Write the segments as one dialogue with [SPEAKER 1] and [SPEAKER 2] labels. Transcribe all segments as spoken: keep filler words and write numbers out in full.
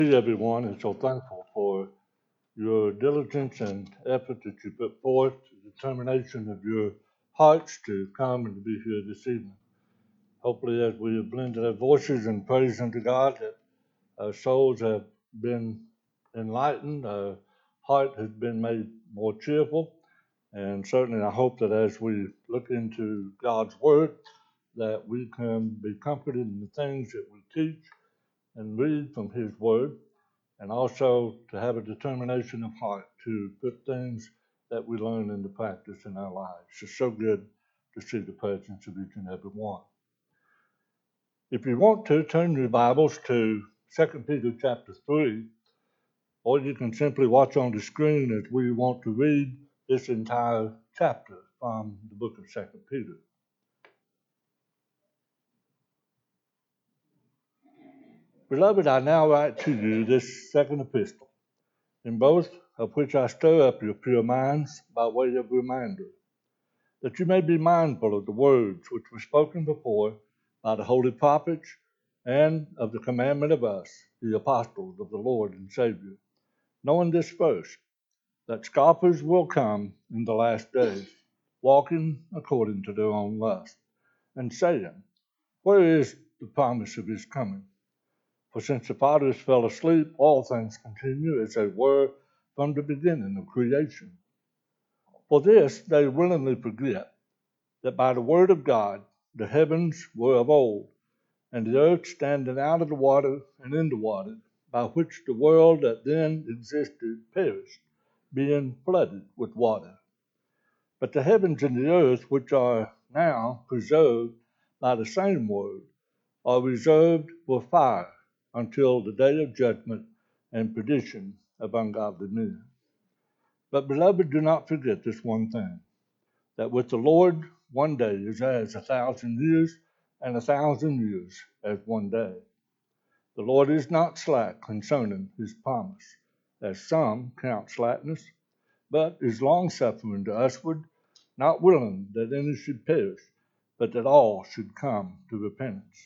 [SPEAKER 1] Everyone, and so thankful for your diligence and effort that you put forth, the determination of your hearts to come and to be here this evening. Hopefully, as we have blended our voices in praise unto God, that our souls have been enlightened, our heart has been made more cheerful, and certainly I hope that as we look into God's Word, that we can be comforted in the things that we teach and read from His Word, and also to have a determination of heart to put things that we learn into practice in our lives. It's so good to see the presence of each and every one. If you want to, turn your Bibles to Second Peter chapter three, or you can simply watch on the screen as we want to read this entire chapter from the book of Second Peter. Beloved, I now write to you this second epistle, in both of which I stir up your pure minds by way of reminder, that you may be mindful of the words which were spoken before by the holy prophets, and of the commandment of us, the apostles of the Lord and Savior, knowing this first, that scoffers will come in the last days, walking according to their own lust, and saying, where is the promise of his coming? For since the fathers fell asleep, all things continue as they were from the beginning of creation. For this they willingly forget, that by the word of God the heavens were of old, and the earth standing out of the water and in the water, by which the world that then existed perished, being flooded with water. But the heavens and the earth, which are now preserved by the same word, are reserved for fire until the day of judgment and perdition of ungodly men. But, beloved, do not forget this one thing, that with the Lord one day is as a thousand years, and a thousand years as one day. The Lord is not slack concerning his promise, as some count slackness, but is longsuffering to usward, not willing that any should perish, but that all should come to repentance.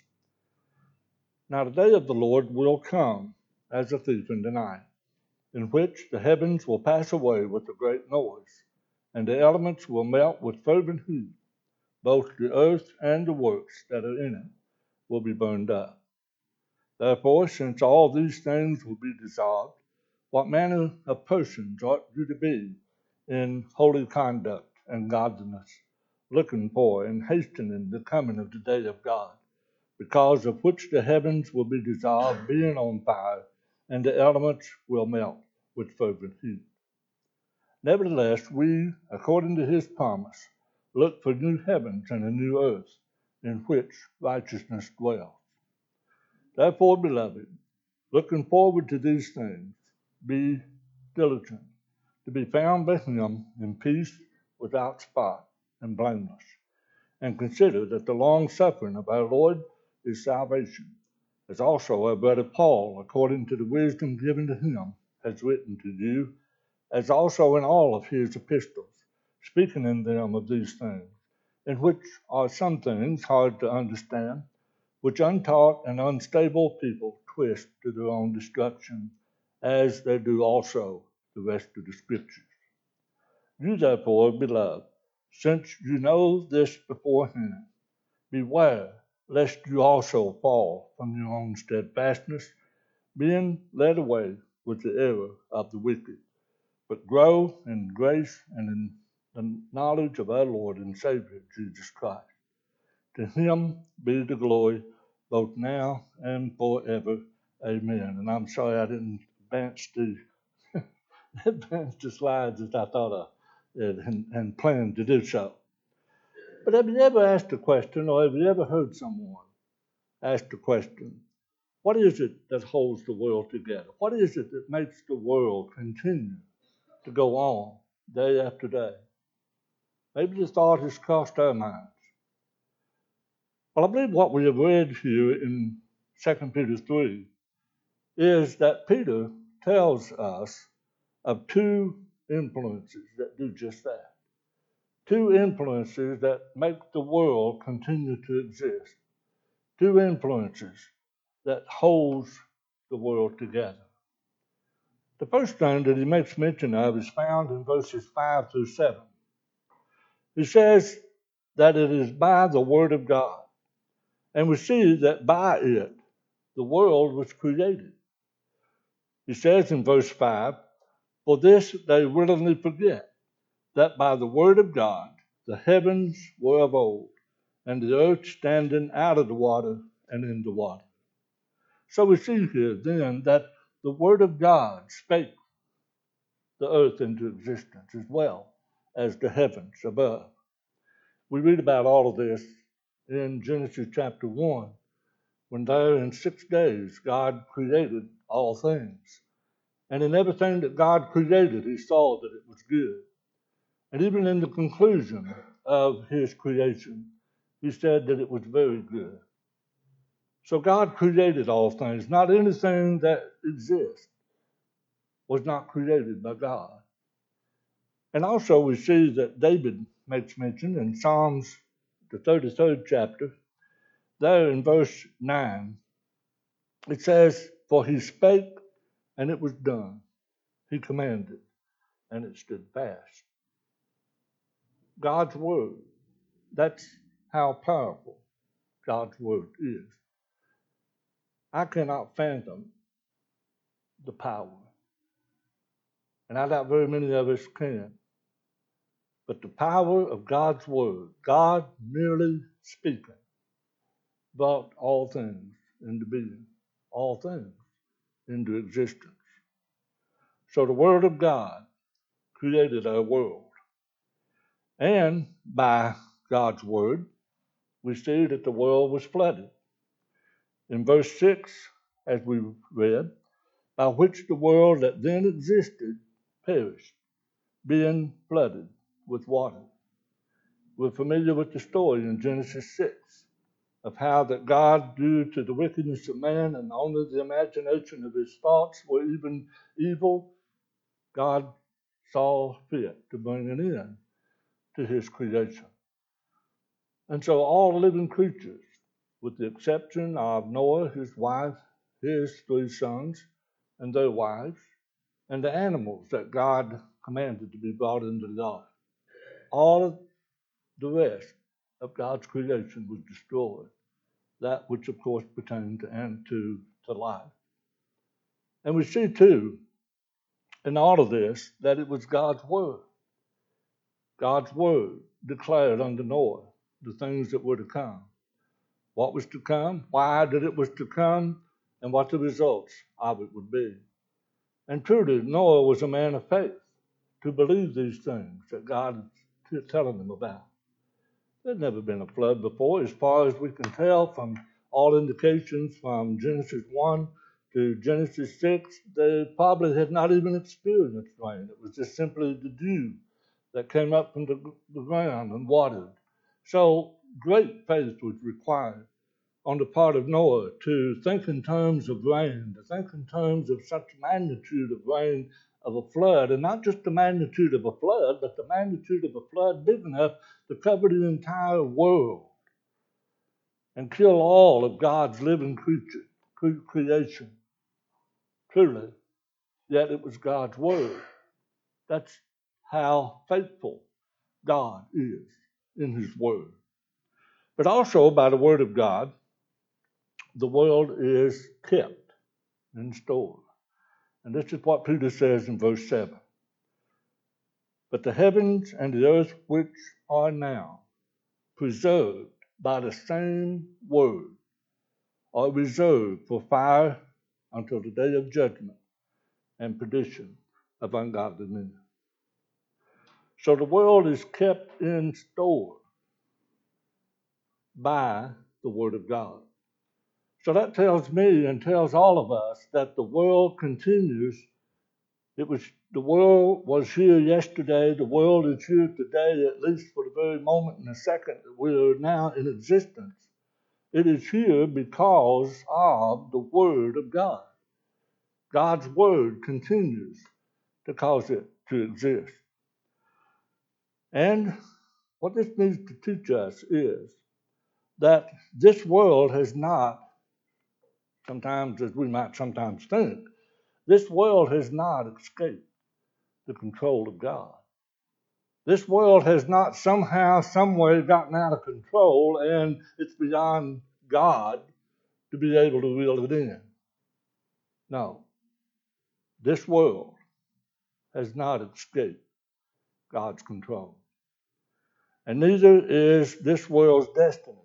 [SPEAKER 1] Now the day of the Lord will come as a thief in the night, in which the heavens will pass away with a great noise, and the elements will melt with fervent heat. Both the earth and the works that are in it will be burned up. Therefore, since all these things will be dissolved, what manner of persons ought you to be in holy conduct and godliness, looking for and hastening the coming of the day of God, because of which the heavens will be dissolved, being on fire, and the elements will melt with fervent heat. Nevertheless, we, according to his promise, look for new heavens and a new earth, in which righteousness dwells. Therefore, beloved, looking forward to these things, be diligent to be found by him in peace, without spot, and blameless, and consider that the long suffering of our Lord is salvation, as also our brother Paul, according to the wisdom given to him, has written to you, as also in all of his epistles, speaking in them of these things, in which are some things hard to understand, which untaught and unstable people twist to their own destruction, as they do also the rest of the Scriptures. You therefore, beloved, since you know this beforehand, beware lest you also fall from your own steadfastness, being led away with the error of the wicked, but grow in grace and in the knowledge of our Lord and Savior, Jesus Christ. To him be the glory both now and forever. Amen. And I'm sorry I didn't advance the, advance the slides as I thought I did and, and planned to do so. But have you ever asked a question, or have you ever heard someone ask the question, what is it that holds the world together? What is it that makes the world continue to go on day after day? Maybe the thought has crossed our minds. Well, I believe what we have read here in Second Peter three is that Peter tells us of two influences that do just that. Two influences that make the world continue to exist. Two influences that holds the world together. The first thing that he makes mention of is found in verses five through seven. He says that it is by the Word of God. And we see that by it, the world was created. He says in verse five, "For this they willingly forget, that by the Word of God the heavens were of old, and the earth standing out of the water and in the water." So we see here then that the Word of God spake the earth into existence as well as the heavens above. We read about all of this in Genesis chapter one, when there in six days God created all things. And in everything that God created, he saw that it was good. And even in the conclusion of his creation, he said that it was very good. So God created all things. Not anything that exists was not created by God. And also we see that David makes mention in Psalms, the thirty-third chapter, there in verse nine, it says, "For he spake, and it was done. He commanded, and it stood fast." God's word, that's how powerful God's word is. I cannot fathom the power, and I doubt very many of us can. But the power of God's word, God merely speaking, brought all things into being, all things into existence. So the word of God created our world. And by God's word, we see that the world was flooded. In verse six, as we read, "By which the world that then existed perished, being flooded with water." We're familiar with the story in Genesis six of how that God, due to the wickedness of man and only the imagination of his thoughts were even evil, God saw fit to bring an end to his creation. And so all living creatures, with the exception of Noah, his wife, his three sons, and their wives, and the animals that God commanded to be brought into the ark, all of the rest of God's creation was destroyed, that which of course pertained to, and to, to life. And we see too, in all of this, that it was God's word. God's word declared unto Noah the things that were to come. What was to come, why that it was to come, and what the results of it would be. And truly, Noah was a man of faith to believe these things that God is telling him about. There'd never been a flood before, as far as we can tell from all indications from Genesis one to Genesis six. They probably had not even experienced rain. It was just simply the dew that came up from the, the ground and watered. So great faith was required on the part of Noah to think in terms of rain, to think in terms of such magnitude of rain of a flood, and not just the magnitude of a flood, but the magnitude of a flood big enough to cover the entire world and kill all of God's living creature, cre- creation. Truly, yet it was God's word. That's how faithful God is in his word. But also by the word of God, the world is kept in store. And this is what Peter says in verse seven. "But the heavens and the earth which are now preserved by the same word are reserved for fire until the day of judgment and perdition of ungodly men." So the world is kept in store by the word of God. So that tells me and tells all of us that the world continues. It was the world was here yesterday. The world is here today, at least for the very moment and the second that we are now in existence. It is here because of the Word of God. God's Word continues to cause it to exist. And what this needs to teach us is that this world has not, sometimes as we might sometimes think, This world has not escaped the control of God. This world has not somehow, someway gotten out of control, and it's beyond God to be able to reel it in. No. This world has not escaped God's control. And neither is this world's destiny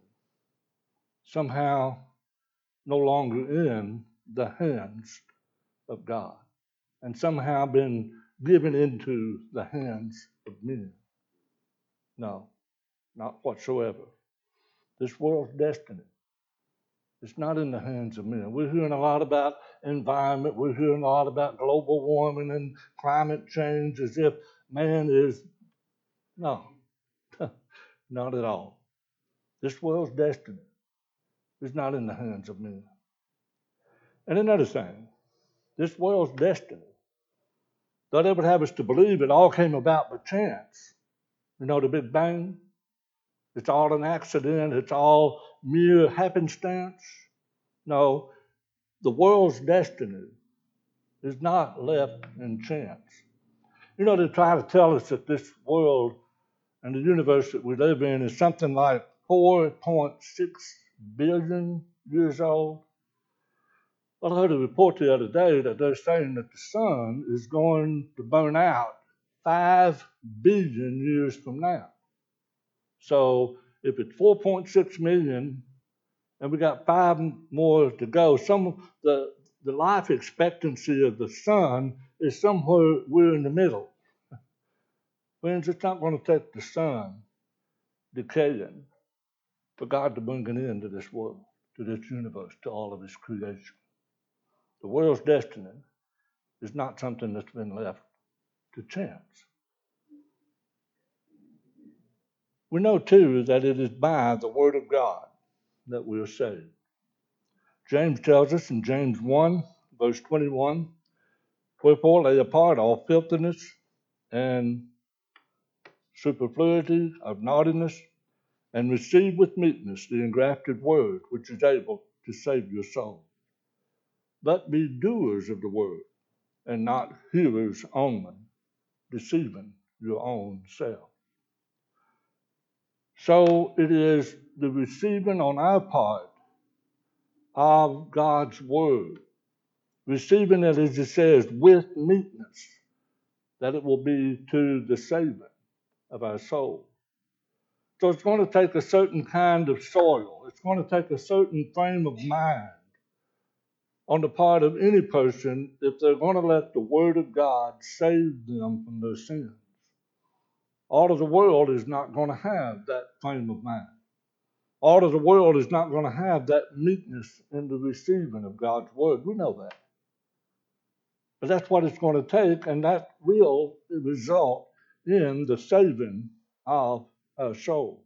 [SPEAKER 1] somehow no longer in the hands of God and somehow been given into the hands of men. No, not whatsoever. This world's destiny is not in the hands of men. We're hearing a lot about environment. We're hearing a lot about global warming and climate change as if man is, no, not at all. This world's destiny is not in the hands of men. And another thing, this world's destiny, though they would have us to believe it all came about by chance. You know, the Big Bang, it's all an accident, it's all mere happenstance. No, the world's destiny is not left in chance. You know, they try to tell us that this world and the universe that we live in is something like four point six billion years old. Well, I heard a report the other day that they're saying that the sun is going to burn out five billion years from now. So if it's four point six million and we got five more to go, some the the life expectancy of the sun is somewhere we're in the middle. Friends, it's not going to take the sun decaying for God to bring an end to this world, to this universe, to all of His creation. The world's destiny is not something that's been left to chance. We know, too, that it is by the Word of God that we are saved. James tells us in James one, verse twenty-one, wherefore lay apart all filthiness and superfluity of naughtiness, and receive with meekness the engrafted word, which is able to save your soul. But be doers of the word, and not hearers only, deceiving your own self. So it is the receiving on our part of God's word, receiving it, as it says, with meekness, that it will be to the saving of our soul. So it's going to take a certain kind of soil. It's going to take a certain frame of mind on the part of any person if they're going to let the Word of God save them from their sins. All of the world is not going to have that frame of mind. All of the world is not going to have that meekness in the receiving of God's Word. We know that. But that's what it's going to take, and that will result in the saving of our soul.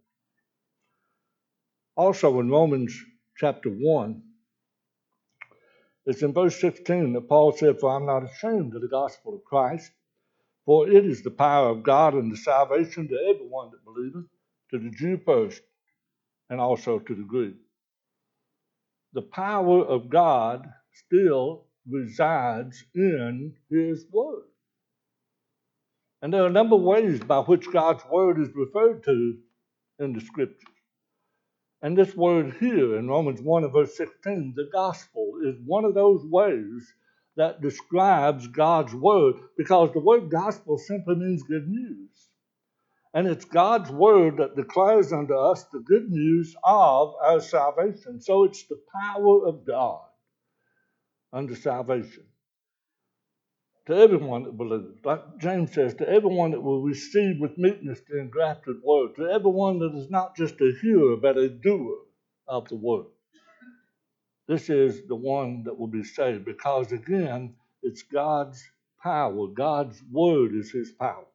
[SPEAKER 1] Also in Romans chapter one, it's in verse sixteen that Paul said, for I'm not ashamed of the gospel of Christ, for it is the power of God and the salvation to everyone that believeth, to the Jew first, and also to the Greek. The power of God still resides in His Word. And there are a number of ways by which God's Word is referred to in the Scriptures. And this word here in Romans one and verse sixteen, the gospel, is one of those ways that describes God's Word, because the word gospel simply means good news. And it's God's Word that declares unto us the good news of our salvation. So it's the power of God unto salvation to everyone that believes. Like James says, to everyone that will receive with meekness the engrafted word, to everyone that is not just a hearer but a doer of the word. This is the one that will be saved, because again, it's God's power. God's Word is His power.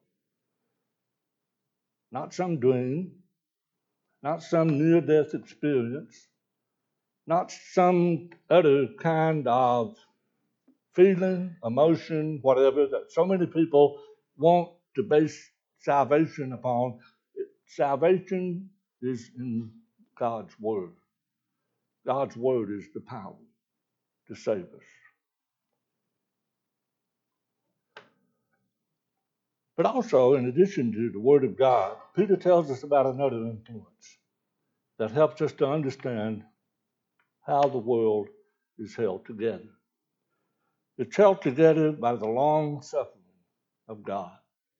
[SPEAKER 1] Not some dream, not some near-death experience, not some other kind of feeling, emotion, whatever, that so many people want to base salvation upon. Salvation is in God's Word. God's Word is the power to save us. But also, in addition to the Word of God, Peter tells us about another influence that helps us to understand how the world is held together. It's held together by the long suffering of God.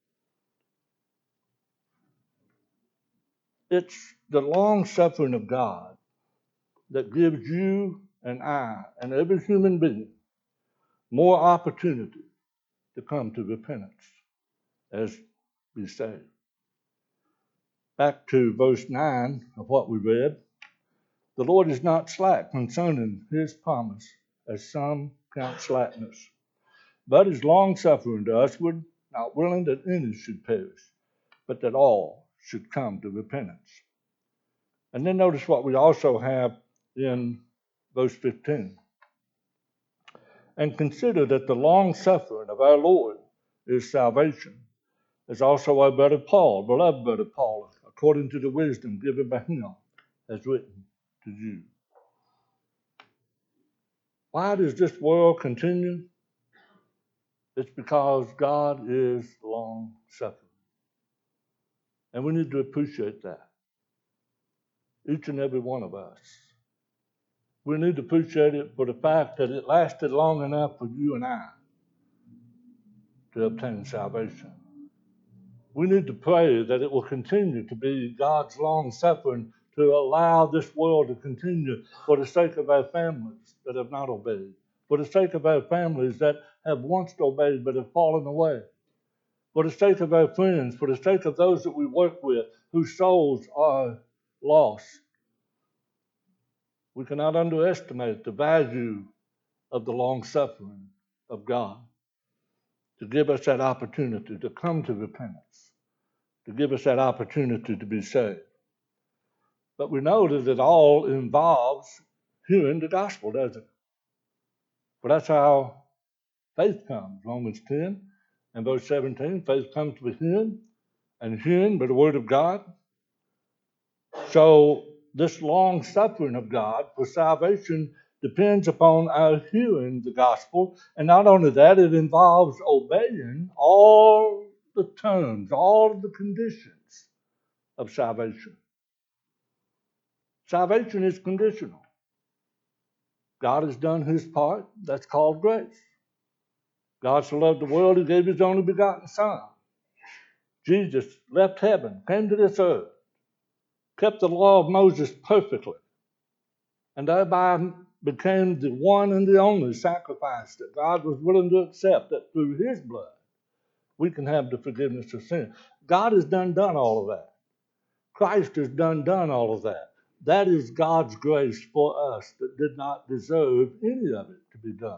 [SPEAKER 1] It's the long suffering of God that gives you and I and every human being more opportunity to come to repentance as we say. Back to verse nine of what we read, the Lord is not slack concerning his promise, as some count slackness, but is long-suffering to usward, not willing that any should perish, but that all should come to repentance. And then notice what we also have in verse fifteen. And consider that the long-suffering of our Lord is salvation, as also our brother Paul, beloved brother Paul, according to the wisdom given by him, has written to you. Why does this world continue? It's because God is long-suffering. And we need to appreciate that, each and every one of us. We need to appreciate it for the fact that it lasted long enough for you and I to obtain salvation. We need to pray that it will continue to be God's long-suffering to allow this world to continue for the sake of our families that have not obeyed, for the sake of our families that have once obeyed but have fallen away, for the sake of our friends, for the sake of those that we work with whose souls are lost. We cannot underestimate the value of the long-suffering of God to give us that opportunity to come to repentance, to give us that opportunity to be saved. But we know that it all involves hearing the gospel, doesn't it? For that's how faith comes. Romans ten and verse seventeen, faith comes by hearing, and hearing by the word of God. So this long suffering of God for salvation depends upon our hearing the gospel. And not only that, it involves obeying all the terms, all the conditions of salvation. Salvation is conditional. God has done his part. That's called grace. God so loved the world, he gave his only begotten Son. Jesus left heaven, came to this earth, kept the law of Moses perfectly, and thereby became the one and the only sacrifice that God was willing to accept, that through his blood we can have the forgiveness of sin. God has done done all of that. Christ has done done all of that. That is God's grace for us that did not deserve any of it to be done.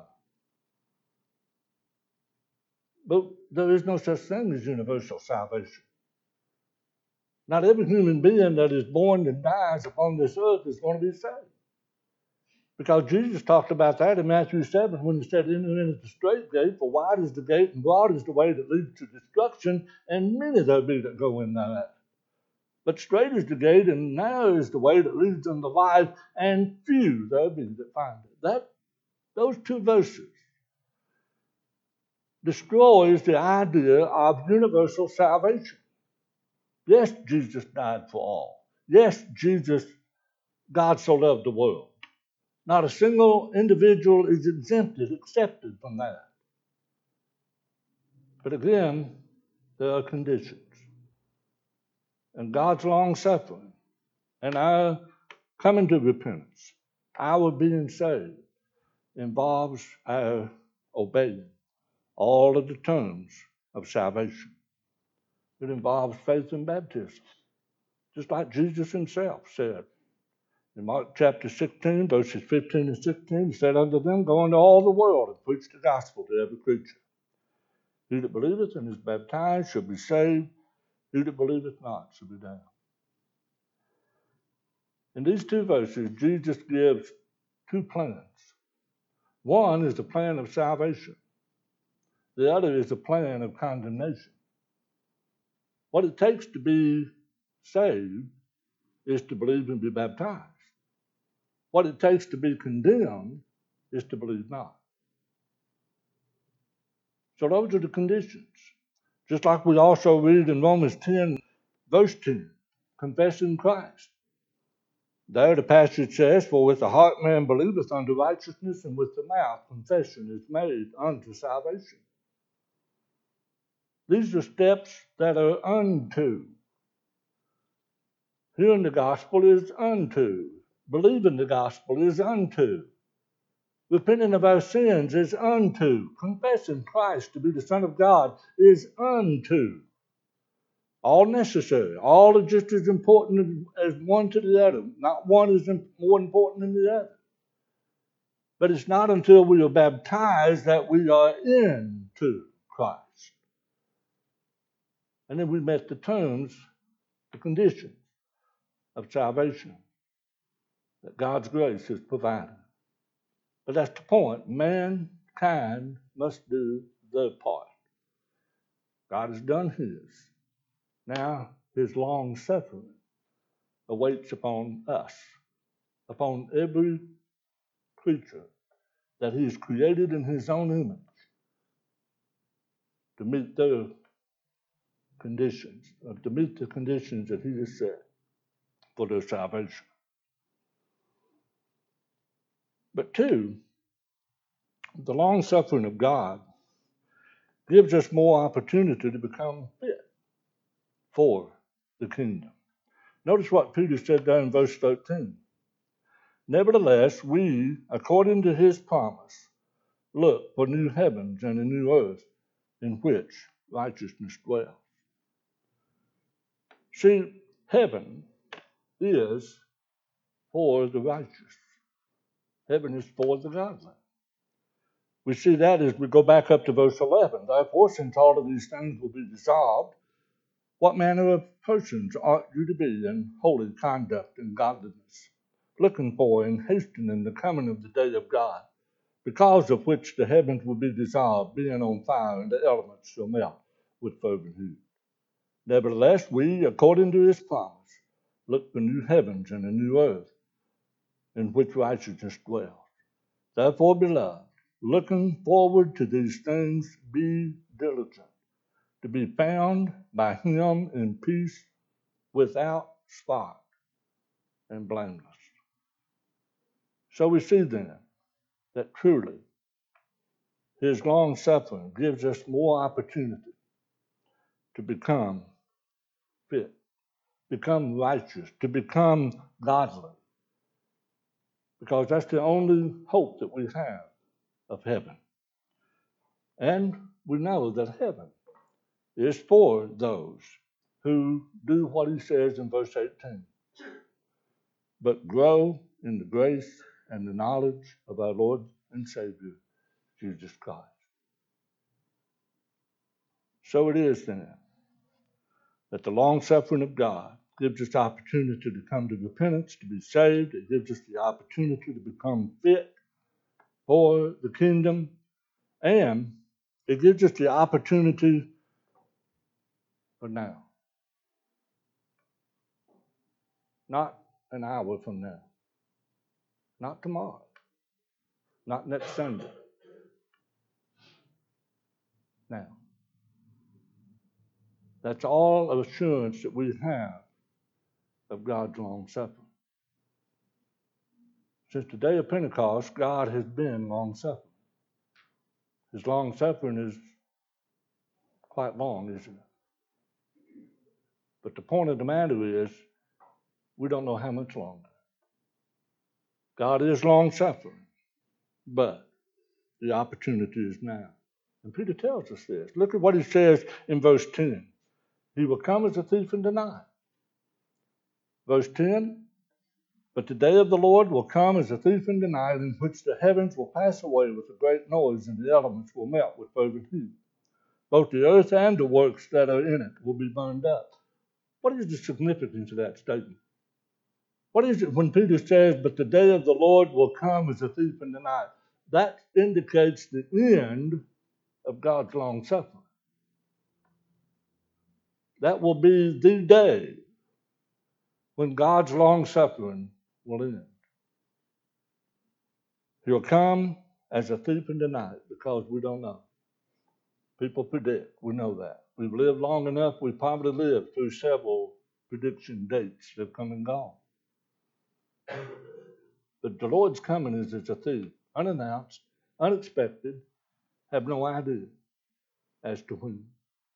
[SPEAKER 1] But there is no such thing as universal salvation. Not every human being that is born and dies upon this earth is going to be saved. Because Jesus talked about that in Matthew seven when he said, enter into the straight gate, for wide is the gate and broad is the way that leads to destruction, and many there be that go in thereat. But straight is the gate and narrow is the way that leads unto life, and few there be that find it. That, those two verses destroys the idea of universal salvation. Yes, Jesus died for all. Yes, Jesus, God so loved the world. Not a single individual is exempted, accepted from that. But again, there are conditions. And God's long suffering and our coming to repentance, our being saved, involves our obeying all of the terms of salvation. It involves faith and baptism, just like Jesus himself said. In Mark chapter sixteen, verses fifteen and sixteen, he said unto them, go into all the world and preach the gospel to every creature. He that believeth and is baptized shall be saved. He that believeth not shall be damned. In these two verses, Jesus gives two plans. One is the plan of salvation. The other is the plan of condemnation. What it takes to be saved is to believe and be baptized. What it takes to be condemned is to believe not. So those are the conditions. Just like we also read in Romans ten, verse ten, confessing Christ. There the passage says, for with the heart man believeth unto righteousness, and with the mouth confession is made unto salvation. These are steps that are unto. Hearing the gospel is unto. Believing the gospel is unto. Repenting of our sins is unto. Confessing Christ to be the Son of God is unto. All necessary. All are just as important as one to the other. Not one is more important than the other. But it's not until we are baptized that we are into Christ. And then we met the terms, the conditions of salvation that God's grace has provided. But that's the point. Mankind must do their part. God has done his. Now his long suffering awaits upon us, upon every creature that he has created in his own image to meet their conditions, or to meet the conditions that he has set for their salvation. But two, the long suffering of God gives us more opportunity to become fit for the kingdom. Notice what Peter said there in verse thirteen. Nevertheless, we, according to his promise, look for new heavens and a new earth in which righteousness dwells. See, heaven is for the righteous. Heaven is for the godly. We see that as we go back up to verse eleven. Therefore, since all of these things will be dissolved, what manner of persons ought you to be in holy conduct and godliness, looking for and hastening the coming of the day of God, because of which the heavens will be dissolved, being on fire, and the elements shall melt with fervent heat. Nevertheless, we, according to his promise, look for new heavens and a new earth, in which righteousness dwells. Therefore, beloved, looking forward to these things, be diligent, to be found by him in peace, without spot and blameless. So we see then that truly his long suffering gives us more opportunity to become fit, become righteous, to become godly, because that's the only hope that we have of heaven. And we know that heaven is for those who do what he says in verse eighteen, but grow in the grace and the knowledge of our Lord and Savior, Jesus Christ. So it is then that the long suffering of God gives us opportunity to come to repentance, to be saved. It gives us the opportunity to become fit for the kingdom, and it gives us the opportunity for now, not an hour from now, not tomorrow, not next Sunday, now. That's all assurance that we have of God's long suffering. Since the day of Pentecost, God has been long suffering. His long suffering is quite long, isn't it? But the point of the matter is, we don't know how much longer. God is long suffering, but the opportunity is now. And Peter tells us this. Look at what he says in verse ten. He will come as a thief in the night. Verse ten, but the day of the Lord will come as a thief in the night, in which the heavens will pass away with a great noise, and the elements will melt with fervent heat. Both the earth and the works that are in it will be burned up. What is the significance of that statement? What is it when Peter says, but the day of the Lord will come as a thief in the night? That indicates the end of God's long suffering. That will be the day when God's long suffering will end. He'll come as a thief in the night, because we don't know. People predict. We know that. We've lived long enough. We've probably lived through several prediction dates that have come and gone. But the Lord's coming is as a thief, unannounced, unexpected, have no idea as to when.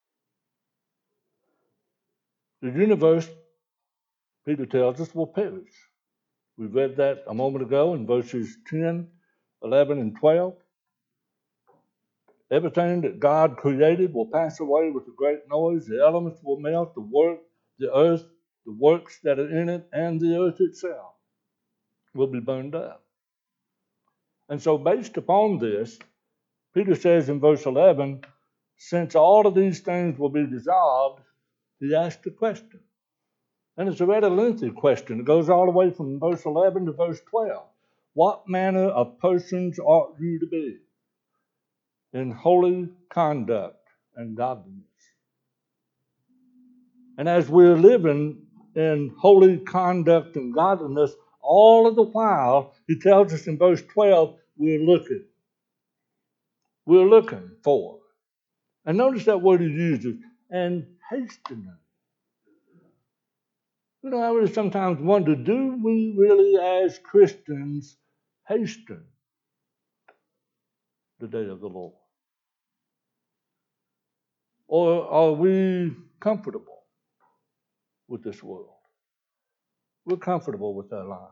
[SPEAKER 1] The universe, Peter tells us, will perish. We read that a moment ago in verses ten, eleven, and twelve. Everything that God created will pass away with a great noise. The elements will melt, the work, the earth, the works that are in it, and the earth itself will be burned up. And so based upon this, Peter says in verse eleven, since all of these things will be dissolved, he asked a question. And it's a rather lengthy question. It goes all the way from verse eleven to verse twelve. What manner of persons ought you to be in holy conduct and godliness? And as we're living in holy conduct and godliness, all of the while, he tells us in verse twelve, we're looking. We're looking for. And notice that word he uses, and hastening. You know, I really sometimes wonder, do we really as Christians hasten the day of the Lord? Or are we comfortable with this world? We're comfortable with our lives.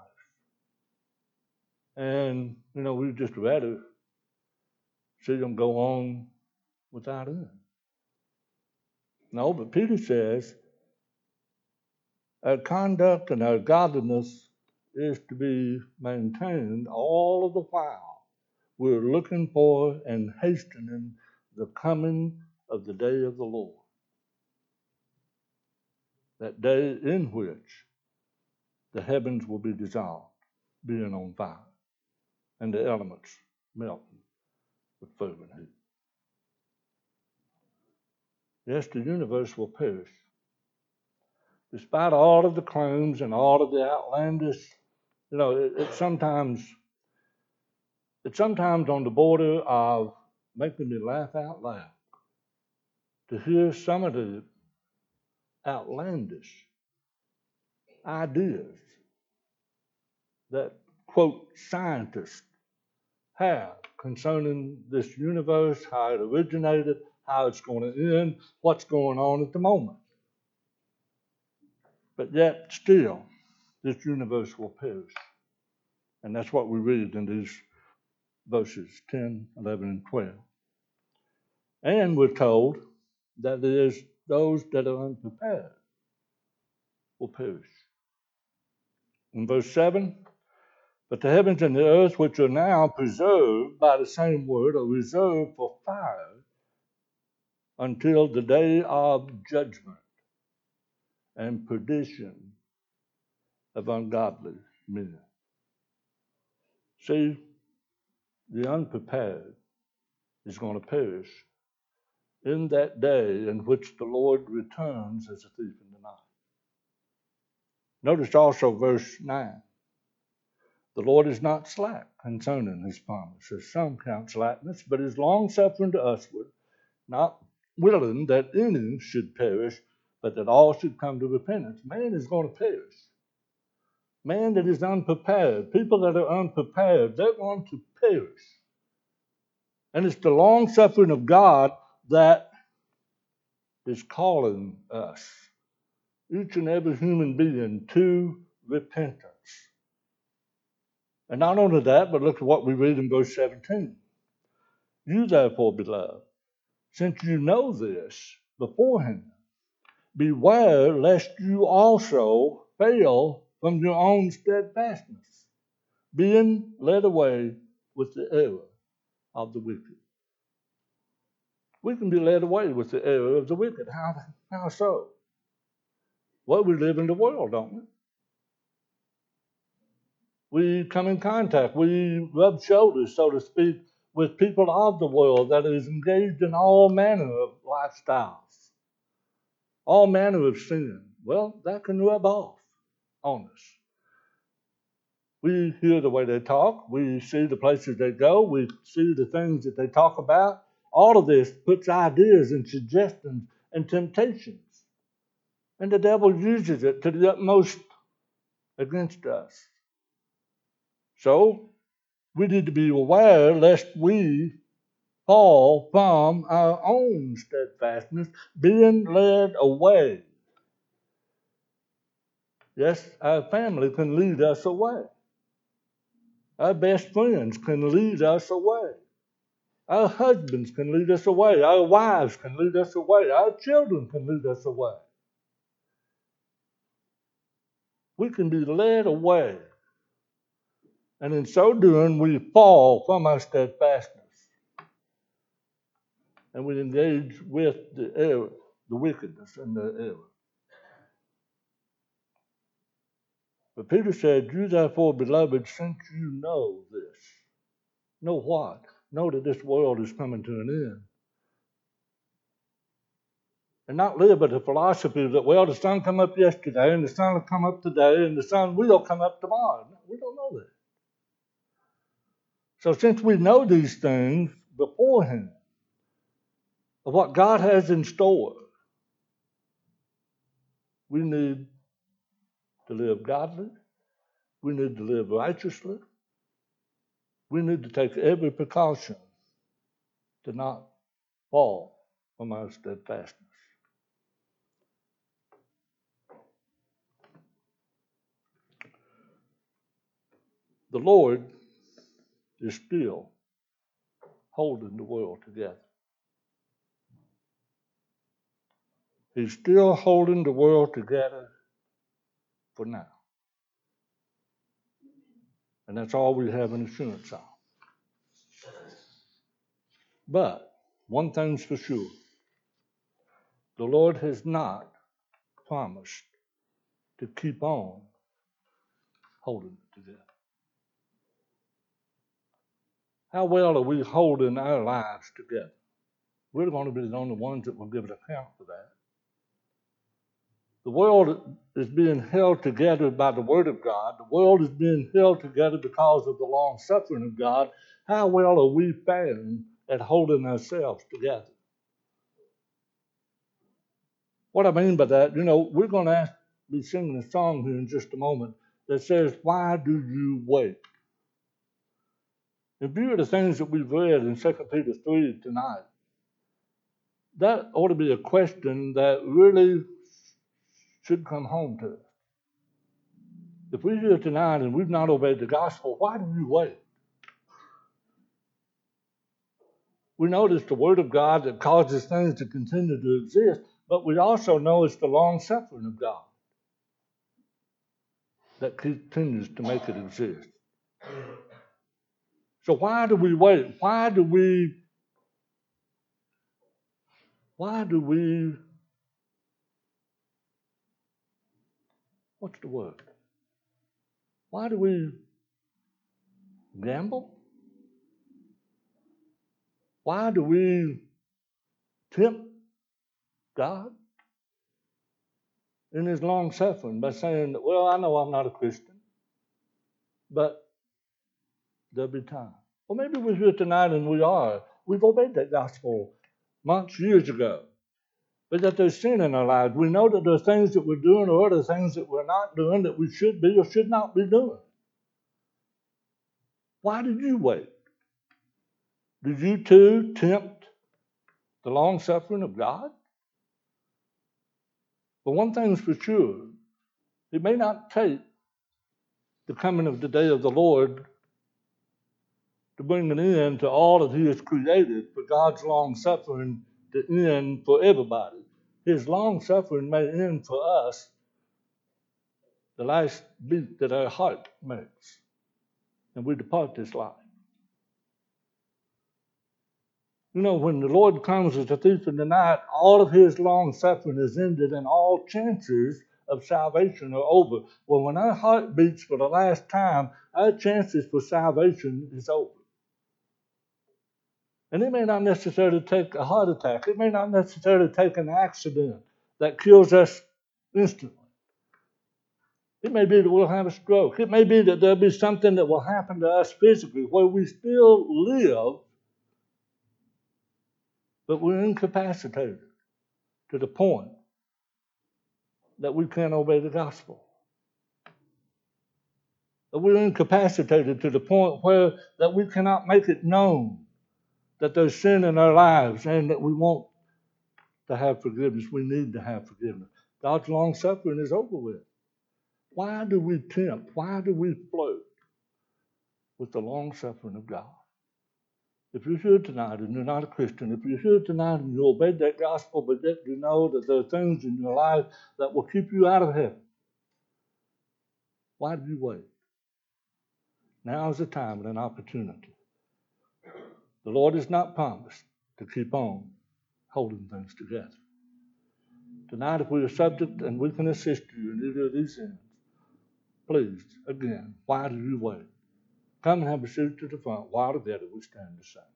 [SPEAKER 1] And, you know, we'd just rather see them go on without us. No, but Peter says our conduct and our godliness is to be maintained all of the while. We're looking for and hastening the coming of the day of the Lord. That day in which the heavens will be dissolved, being on fire, and the elements melting with fervent heat. Yes, the universe will perish. Despite all of the claims and all of the outlandish, you know, it, it's sometimes it's sometimes on the border of making me laugh out loud to hear some of the outlandish ideas that, quote, scientists have concerning this universe, how it originated, how it's going to end, what's going on at the moment. But yet, still, this universe will perish. And that's what we read in these verses ten, eleven, and twelve. And we're told that there's those that are unprepared will perish. In verse seven, but the heavens and the earth, which are now preserved by the same word, are reserved for fire until the day of judgment and perdition of ungodly men. See, the unprepared is going to perish in that day in which the Lord returns as a thief in the night. Notice also verse nine. The Lord is not slack concerning his promise, as some count slackness, but is long-suffering to usward, not willing that any should perish, but that all should come to repentance. Man is going to perish. Man that is unprepared, people that are unprepared, they're going to perish. And it's the long-suffering of God that is calling us, each and every human being, to repentance. And not only that, but look at what we read in verse seventeen. You therefore, beloved, since you know this beforehand, beware lest you also fail from your own steadfastness, being led away with the error of the wicked. We can be led away with the error of the wicked. How, how so? Well, we live in the world, don't we? We come in contact, we rub shoulders, so to speak, with people of the world that is engaged in all manner of lifestyles, all manner of sin. Well, that can rub off on us. We hear the way they talk, we see the places they go, we see the things that they talk about. All of this puts ideas and suggestions and temptations. And the devil uses it to the utmost against us. So, we need to be aware lest we fall from our own steadfastness, being led away. Yes, our family can lead us away. Our best friends can lead us away. Our husbands can lead us away. Our wives can lead us away. Our children can lead us away. We can be led away. And in so doing, we fall from our steadfastness. And we engage with the error, the wickedness and the error. But Peter said, you therefore, beloved, since you know this. Know what? Know that this world is coming to an end. And not live by the philosophy that, well, the sun come up yesterday, and the sun will come up today, and the sun will come up tomorrow. No, we don't know that. So since we know these things beforehand, of what God has in store, we need to live godly. We need to live righteously. We need to take every precaution to not fall from our steadfastness. The Lord is still holding the world together. He's still holding the world together for now. And that's all we have an assurance on. But one thing's for sure. The Lord has not promised to keep on holding it together. How well are we holding our lives together? We're going to be the only ones that will give an account for that. The world is being held together by the Word of God. The world is being held together because of the long suffering of God. How well are we faring at holding ourselves together? What I mean by that, you know, we're going to ask, be singing a song here in just a moment that says, why do you wait? In view of the things that we've read in Second Peter three tonight, that ought to be a question that really should come home to us. If we're here tonight and we've not obeyed the gospel, why do you wait? We know it's the Word of God that causes things to continue to exist, but we also know it's the long suffering of God that continues to make it exist. So why do we wait? Why do we, why do we, what's the word? Why do we gamble? Why do we tempt God in his long suffering by saying that, well, I know I'm not a Christian, but there'll be time. Well, maybe we're here tonight and we are. We've obeyed that gospel months, years ago. But that there's sin in our lives. We know that there's things that we're doing or other things that we're not doing that we should be or should not be doing. Why did you wait? Did you too tempt the long suffering of God? But one thing's for sure, it may not take the coming of the day of the Lord to bring an end to all that he has created for God's long suffering to end for everybody. His long suffering may end for us the last beat that our heart makes, and we depart this life. You know, when the Lord comes as a thief in the night, all of his long suffering is ended and all chances of salvation are over. Well, when our heart beats for the last time, our chances for salvation is over. And it may not necessarily take a heart attack. It may not necessarily take an accident that kills us instantly. It may be that we'll have a stroke. It may be that there'll be something that will happen to us physically where we still live, but we're incapacitated to the point that we can't obey the gospel. That we're incapacitated to the point where that we cannot make it known that there's sin in our lives and that we want to have forgiveness. We need to have forgiveness. God's long suffering is over with. Why do we tempt? Why do we flirt with the long suffering of God? If you're here tonight and you're not a Christian, if you're here tonight and you obeyed that gospel, but yet you know that there are things in your life that will keep you out of heaven, why do you wait? Now is the time and an opportunity. The Lord has not promised to keep on holding things together. Tonight, if we are subject and we can assist you in either of these ends, please, again, why do you wait? Come and have a seat to the front while together we stand to sing.